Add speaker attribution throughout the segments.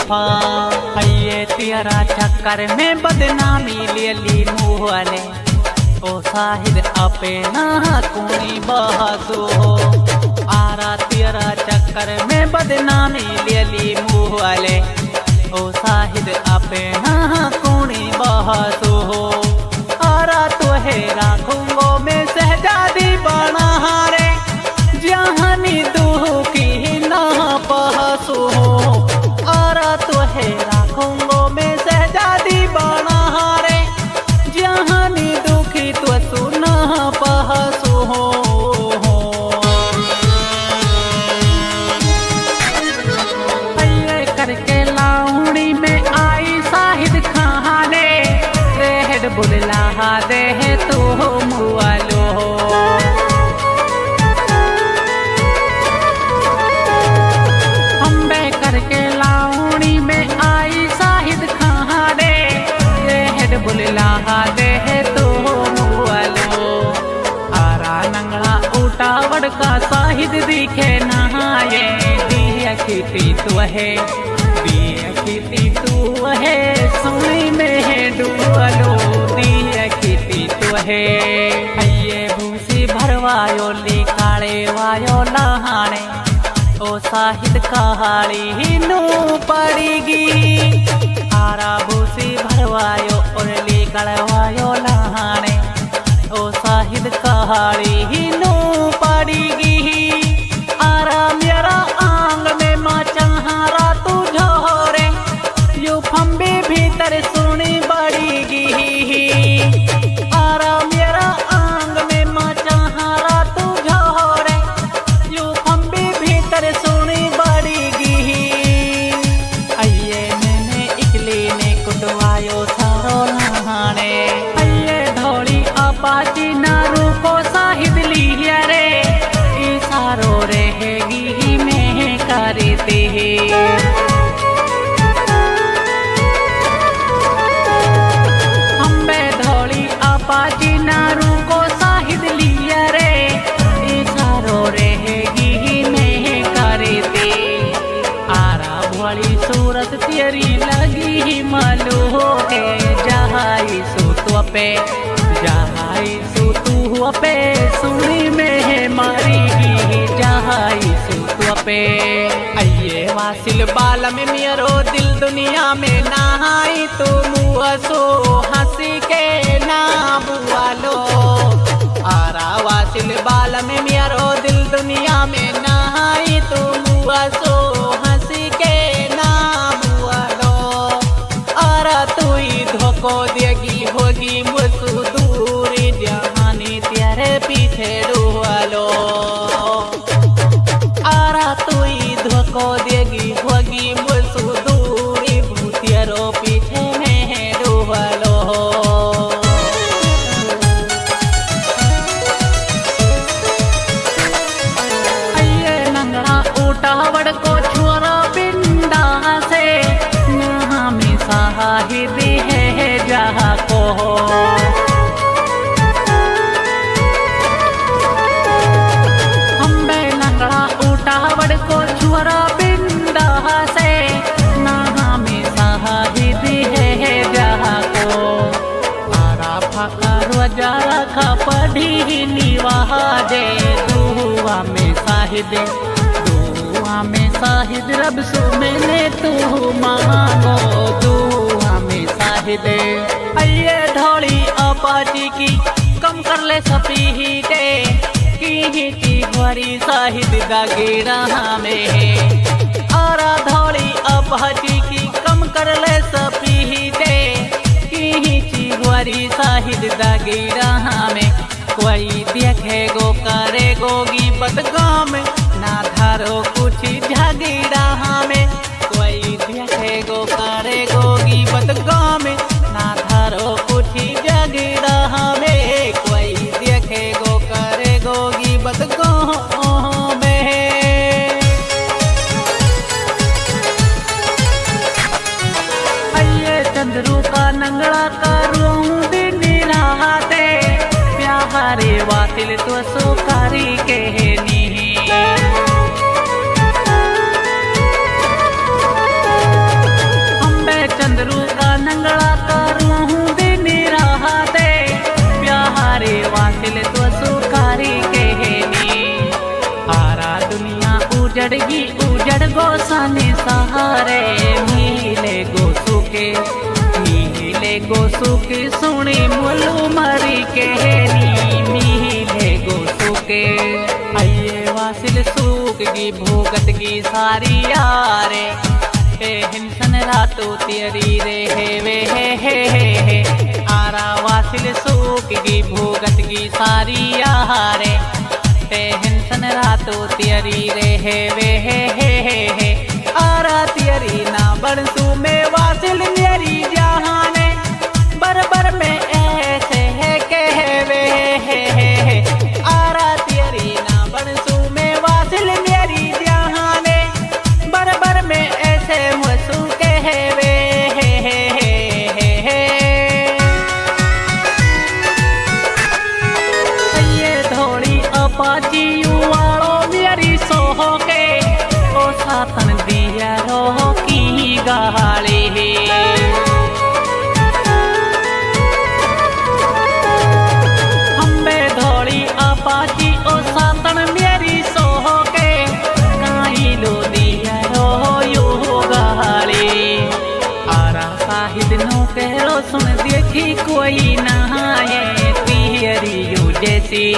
Speaker 1: तूफा ये तेरा चक्कर में बदनामी ले ली मुहले ओ साहिद अपे ना कुनी बहादो आरा तेरा चक्कर में बदनामी ले ली मुहले ओ साहिद अपे ना कुनी बहादो आरा तो है राखूंगो में शहजादी बना रे जहानी दुखी ना बहसो आरा तो है राखूंगो में शहजादी बना रे जहानी दुखी तो सुना बहसो करके लाउड़ी में आई साहिद खाने रेहड़ बुलला दे तो मुआलो अम्बे करके लाउड़ी में आई साहिद खाने रेहड़ बुलला दे तो मुआलो आरा नंगला उठावड़ का साहिद दिखे नहाए दिया खेती तो है खेती तू है सुनी में डूबलो दिया खेती तो है ये भूसी भरवायो लिखाड़े वायो लहाने ओ साहिद कहाड़ी नू पड़ेगी आरा भूसी भरवायो और लिखड़वायो लहाने ओ साहिद कहाड़ी नू पड़ेगी आरा मेरा आंग में माचहारा तू झोरे यू फंबे भीतर सुनी बड़ीगी आरा मेरा आंग में माचहारा तू झोरे यू फंबे भीतर सुनी बड़ीगी अये मैंने इकली ने कुटवायो सारो नहाने अये धोड़ी अपाची नारू को साहिद लिया रे सारो रहेगी में करते अम्बे धोड़ी अपाची नारू को साहिद लिया रे सारो रहेगी में करते आरा भोली सूरत तेरी लगी मालू है जहाई सो तो पे जहाई सो तू पे सुनी में मारी जहाई सो पे अये वासिल बाल में मेरो दिल दुनिया में नहाई तो मुहसो हंसी के ना बुआलो आरा वासिल बाल में मेरो दिल दुनिया में नहाई तो मुहसो हंसी के ना बुआलो आरा तू ही धोखो देगी होगी मुझसे दूरी जहानी तेरे पीछे डुआलो आरा तू ही धोखो देगी होगी मुझसे दूरी भूतियरो पीछे में डुआलो अये नंगड़ा उठावड़ को छोरा पिंडा से नहा में साहिद है जहाँ को उठावड़ को छुरा बिंदा से नहा में साहिद है जहाँ को आरा फाका रोजा रखा पढ़ी निवाह दे दुआ में साहिद रब सु मैंने तू मांगो दुआ में साहिद अये धोड़ी अपाची की कम कर ले सपी दे की भरी साहिद दागेड़ा में आरा धोड़ी अपाची की कम कर ले सपी दे की भरी साहिद दागेड़ा में कोई देखेगो करेगो गिबत गाँव में ना धारो कुछ झगड़ा में कोई देखेगो करेगो गिबत गाँव में ना धारो कुछ झगड़ा में कोई देखेगो करेगो गिबत गाँव में अये चंद्रू का नंगड़ा करूँ दिन राते प्यारे वातिल तो सुकारी के नी जिंदगी उजड़ गो सने सहारे मिले गो सुखे सुनी मुलू मरी के मिले गो सुखे आइए वासिल सूख की भूगत की सारी यारे हिंसन रातों तेरी रे हे आरा वासिल सूख की भूगत की सारी यारे हिंसन रातों तेरी रे हे आरा तेरी ना बरसू में वासिल मेरी जहाने बरबर में ऐसे है कहवे आरा तेरी ना बरसू में वासिल मेरी जहाने बरबर में ऐसे मुसू कहवे ये थोड़ी अपाची वालो मेरी सोह के ओ सातन दिया रोह की गाली हम्बे थोड़ी अपाची ओ सातन मेरी सोह के काई लो दिया रोह यो गाली आरा साहिद नो कहो सुन देखी कोई ना है तिहरी यू जैसी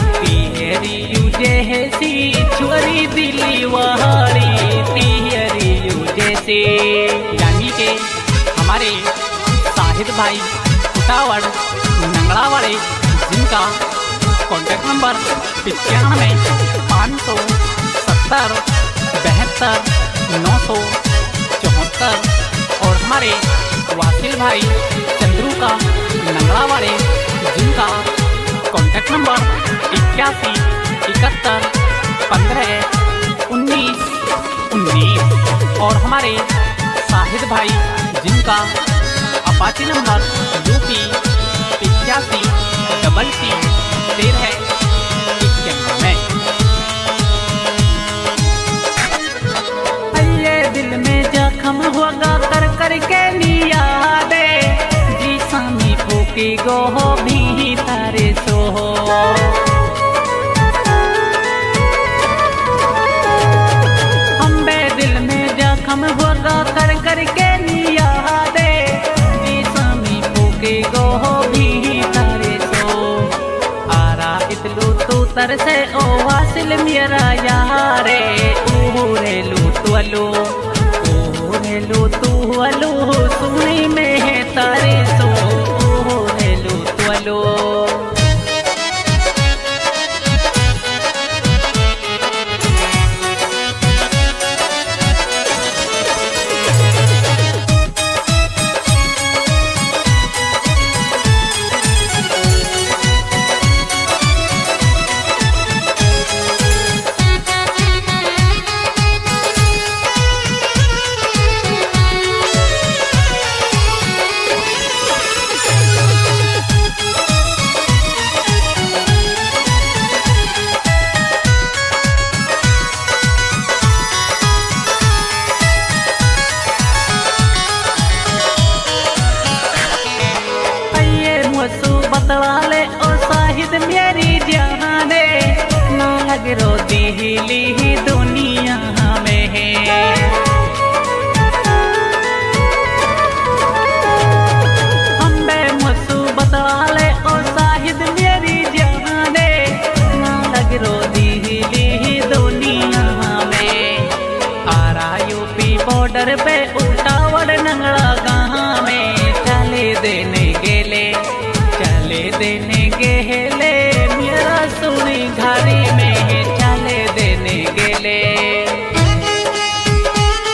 Speaker 1: छोरी दिली वाली तिहरी यू जैसी यानी के हमारे साहिद भाई उटावड़ नंगड़ा वाले जिनका कॉन्टैक्ट नंबर 95 570 72 974 और हमारे वासिल भाई चंद्रू का नंगड़ा वाले जिनका कॉन्टैक्ट नंबर 81 71 15 19 19 और हमारे साहिद भाई जिनका अपाची नंबर UP 85 CC 13 91 अये दिल में जख्म होगा कर करके निया दे जी सामी फूकी गो भी तारे सो हम्बे दिल में जख्म होगा कर करके निया दे जी सामी फूकी गो भी तारे सो आरा इतलू तू तरसे ओ वासिल मेरा यारे ऊरे लू तू अलू सुनी में है तारे सो ऊरे लू तू अलू बतला ले ओ साहिद मेरी जहाने ना लगरो दिली दुनिया में है हम्बे मुसू बतला ले ओ साहिद मेरी जहाने ना लगरो दिली दुनिया में आरा UP बॉर्डर पे उटावड़ नंगड़ा गाँव में चले देने गेले मेरा सुनी घरी में चले देने गेले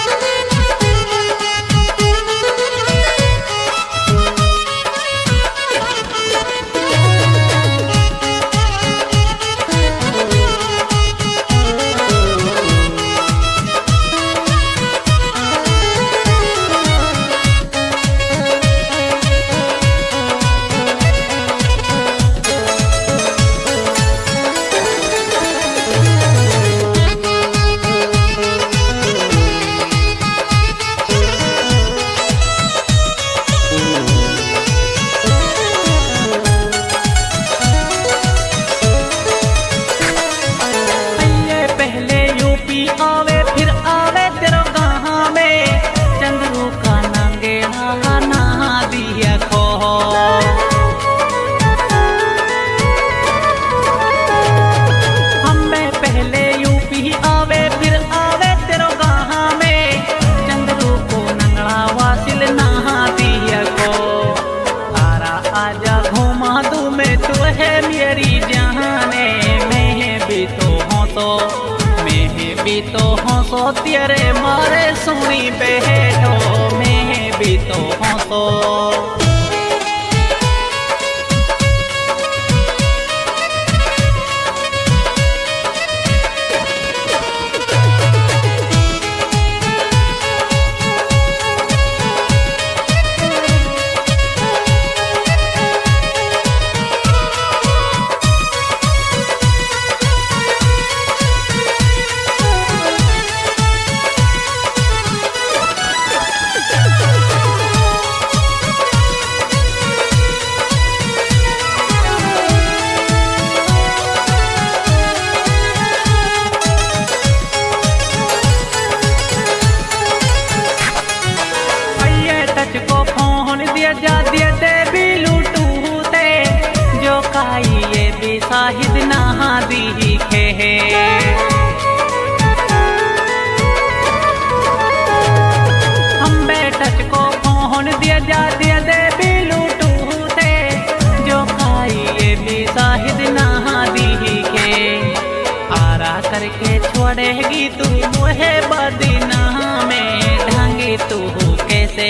Speaker 1: मजा दे दे बिलूटू थे जो खाइए भी शाहिद नहा दी के आरा करके छोड़ेगी तू मुहे बदना में ढंगे तू कैसे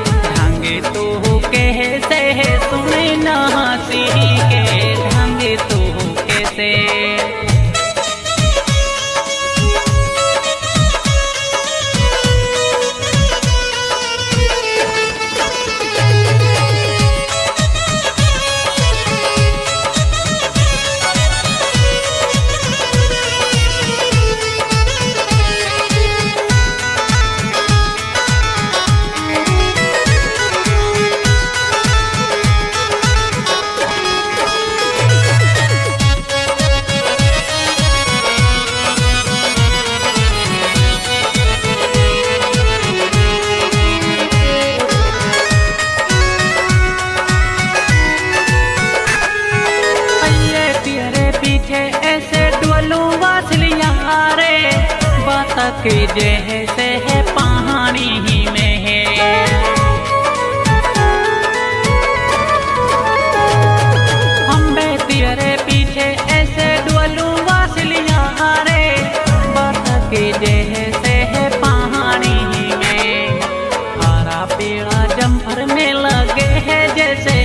Speaker 1: सुने ना हंसी के ढंगे तू कैसे के जैसे है पानी में है हम तेरे पीछे ऐसे डुअलू वासलिया रे बात के जैसे है पानी में हरा पेड़ा जम्फर में लगे है जैसे